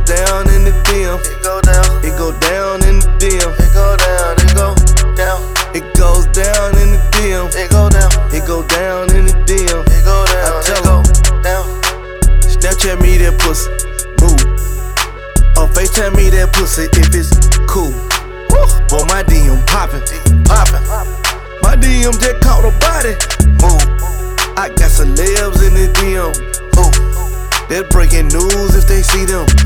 down in the DM. It go down. It go down in the DM. It go down. It go down. It goes down in the DM. It go down. It go down in the DM. It go down. I tell It go down. Snapchat me that pussy, move. Or FaceTime me that pussy if it's cool. Boy, my DM poppin', Poppin'. my DM just caught a body. Move. I got celebs in the DM. Move. They're breaking news if they see them.